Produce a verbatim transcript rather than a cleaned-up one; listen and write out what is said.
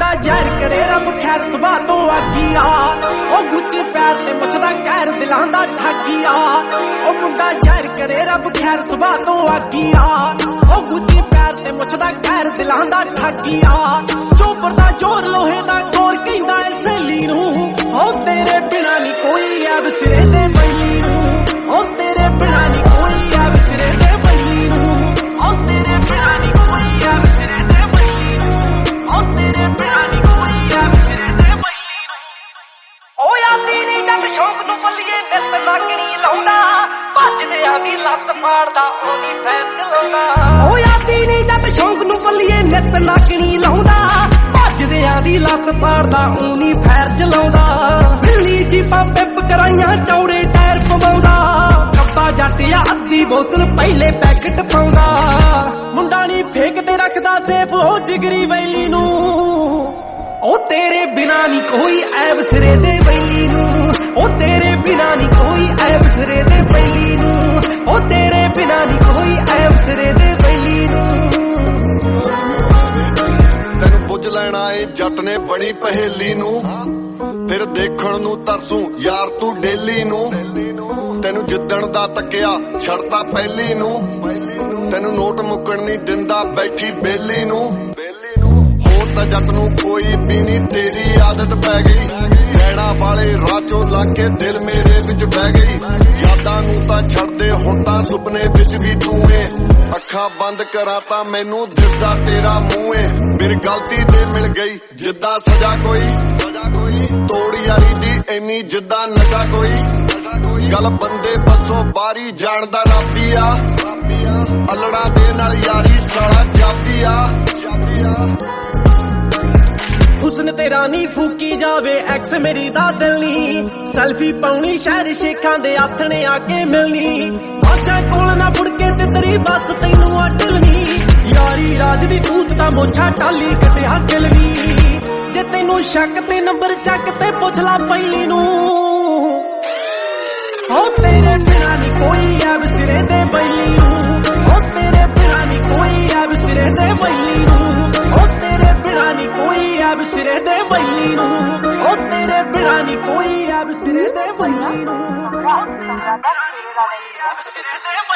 ਮੁੰਡਾ ਜ਼ਹਿਰ ਕਰੇ ਰੱਬ ਖੈਰ ਸੁਭਾ ਤੋਂ ਆਗੀਆ ਉਹ ਗੁੱਚੀ ਪੈਰ ਤੇ ਮੁੱਛਦਾ ਕਹਿਰ ਦਿਲਾਂ ਦਾ ਠਾਗੀਆ ਉਹ ਮੁੰਡਾ ਜ਼ਹਿਰ ਕਰੇ ਰੱਬ ਖੈਰ ਸੁਭਾ ਤੋਂ ਆਗੀਆ ਉਹ ਗੁੱਚੀ ਪੈਰ ਤੇ ਮੁੱਛਦਾ ਕਹਿਰ ਦਿਲਾਂ ਦਾ ਠਾਗੀਆ ਚੋਬਰ ਦਾ ਜ਼ੋਰ ਲੋਹੇ ਦਾ ਕੋਰ ਕਹਿੰਦਾ ਏ ਸਹੇਲੀ ਨੂੰ ਉਹ ਤੇਰੇ ਬਿਨਾ ਨਹੀਂ ਕੋਈ ਐਬ ਸਿਰੇ ਤੇ ਬੈਲੀ ਨੂੰ ਉਹ ਤੇਰੇ ਬਿਨਾ ਨਹੀਂ ਕੋਈ ਐਬ ਸਿਰੇ ਤੇ ਬੈਲੀ ਨੂੰ ਉਹ ਤੇਰੇ ਬਿਨਾ ਨਹੀਂ ਕੋਈ ਐਬ ਸਿਰੇ ਤੇ ਬੈਲੀ ਨੂੰ ਉਹ ਤੇਰੇ ਬਿਨਾ ਨਹੀਂ ਕੋਈ ਐਬ ਸਿਰੇ ਤੇ ਬੈਲੀ ਨੂੰ ਉਹ ਯਾਦੀ ਨਹੀਂ ਜੱਟ ਸ਼ੌਕ ਨੂੰ ਬੱਲੀਏ ਨਿੱਤ ਨਾਗਣੀ ਲਾਉਂਦਾ ਭੱਜਦਿਆਂ ਦੀ ਲੱਤ ਪਾੜਦਾ ਉਹਦੀ ਫੈਰ ਚਲਾਉਂਦਾ ਉਹ ਯਾਦੀ ਨਹੀਂ ਜੱਟ ਸ਼ੌਕ ਨੂੰ ਬੱਲੀਏ ਨਿੱਤ ਨਾਗਣੀ ਲਾਉਂਦਾ ਭੱਜਦਿਆਂ ਦੀ ਲੱਤ ਪਾੜਦਾ ਉਹਨੀ ਫੈਰ ਚਲਾਉਂਦਾ ਬਿੱਲੀ ਜੀਪਾਂ ਪਿੱਪ ਕਰਾਈਆਂ ਚੌੜੇ ਟਾਇਰ ਪਵਾਉਂਦਾ ਕੱਬਾ ਜੱਟ ਆ ਅੱਧੀ ਬੋਤਲ ਪਹਿਲੇ ਪੈਕਟ ਪਾਉਂਦਾ ਮੁੰਡਾ ਨਹੀਂ ਫੇਕ ਤੇ ਰੱਖਦਾ ਸੇਫ ਉਹ ਜਿਗਰੀ ਵੈਲੀ ਨੂੰ ਉਹ ਤੇਰੇ ਬਿਨਾ ਨਹੀਂ ਕੋਈ ਐਬ ਸਿਰੇ ਦੇ ਬੈਲੀ ਨੂੰ ਉਹ ਤੇਰੇ ਬਿਨਾ ਨਹੀਂ ਕੋਈ ਐਬ ਸਿਰੇ ਦੇ ਬੈਲੀ ਨੂੰ ਉਹ ਤੇਰੇ ਬਿਨਾ ਨਹੀਂ ਕੋਈ ਐਬ ਸਿਰੇ ਦੇ ਬੈਲੀ ਨੂੰ ਤੈਨੂੰ ਪੁੱਜ ਲੈਣਾ ਏ ਜੱਟ ਨੇ ਬਣੀ ਪਹੇਲੀ ਨੂੰ ਫਿਰ ਦੇਖਣ ਨੂੰ ਤਰਸੂ ਯਾਰ ਤੂੰ ਡੇਲੀ ਨੂੰ ਤੈਨੂੰ ਜਿੱਦਣ ਦਾ ਤੱਕਿਆ ਛੱਡਤਾ ਪਹਿਲੀ ਨੂੰ ਤੈਨੂੰ ਨੋਟ ਮੁੱਕਣ ਨਹੀਂ ਦਿੰਦਾ ਬੈਠੀ ਬੇਲੀ ਨੂੰ ਹੋਰ ਤਾਂ ਜੱਟ ਨੂੰ ਕੋਈ ਵੀ ਨਹੀਂ ਤੇਰੀ ਆਦਤ ਪੈ ਗਈ ਲੈਣਾ ਵਾਲੇ ਰਾਜੋ ਲੱਗ ਕੇ ਦਿਲ ਮੇਰੇ ਵਿੱਚ ਬਹਿ ਗਈ ਯਾਦਾਂ ਨੂੰ ਤਾਂ ਛੱਡਦੇ ਹੁਣ ਤਾਂ ਸੁਪਨੇ ਵਿੱਚ ਵੀ ਤੂੰ ਏ ਅੱਖਾਂ ਬੰਦ ਕਰਾਂ ਤਾਂ ਮੈਨੂੰ ਦਿਸਦਾ ਤੇਰਾ ਮੂੰਹ ਏ ਮੇਰੀ ਗਲਤੀ ਤੇ ਮਿਲ ਗਈ ਜਿੱਦਾਂ ਸਜ਼ਾ ਕੋਈ ਤੋੜ ਯਾਰੀ ਦੀ ਇੰਨੀ ਜਿੱਦਾਂ ਨਸ਼ਾ ਕੋਈ ਗੱਲ ਬੰਦੇ ਬਸੋਂ ਬਾਰੀ ਜਾਣਦਾ ਰੱਬੀ ਆ ਅਲੜਾ ਦੇ ਨਾਲ ਯਾਰੀ ਸਾਲਾ ਜਾਬੀ ਆ ਹੁਸਨ ਤੇਰਾ ਨੀ ਫੂਕੀ ਜਾਵੇ ਐਕਸ ਮੇਰੀ ਦਾ ਦਿਲ ਨੀ ਸੈਲਫੀ ਪਾਉਣੀ ਸ਼ਹਿਰ ਸ਼ੇਖਾਂ ਦੇ ਆਥਣੇ ਆ ਕੇ ਮਿਲਣੀ ਬਾਜਾਂ ਕੋਲ ਨਾ ਫੁੜ ਕੇ ਤੇ ਤੇਰੀ ਬਸ ਤੈਨੂੰ ਆ ਢਿਲਣੀ ਯਾਰੀ ਰਾਜ ਦੀ ਤੂਤ ਦਾ ਮੋਛਾ ਟਾਲੀ ਕੱਟਿਆ ਗਿਲਣੀ ਜੇ ਤੈਨੂੰ ਸ਼ੱਕ ਤੇ ਨੰਬਰ ਚੱਕ ਤੇ ਪੁੱਛ ਲਾ ਪਹਿਲੀ ਨੂੰ ਹੋ ਤੇਰੇ ਬਿਨਾ ਨੀ ਕੋਈ ਐਬ ਸਿਰੇ ਤੇ ਬੈਲੀ ਨੂੰ ਹੋ ਤੇਰੇ ਬਿਨਾ ਨੀ ਕੋਈ ਐਬ ਸਿਰੇ ਤੇ ਬੈਲੀ ਨੂੰ ਹੋ ਤੇਰੇ ਬਿਨਾ ਨੀ ਕੋਈ ਐਬ ਸਿਰੇ ਤੇ ਬੈਲੀ ਨੂੰ ਹੋ ਤੇਰੇ ਬਿਨਾ ਨੀ ਕੋਈ ਐਬ ਸਿਰੇ ਤੇ ਬੈਲੀ ਨੂੰ ਹੋ ਤੇਰੇ ਬਿਨਾ ਨੀ ਕੋਈ ਐਬ ਸਿਰੇ ਤੇ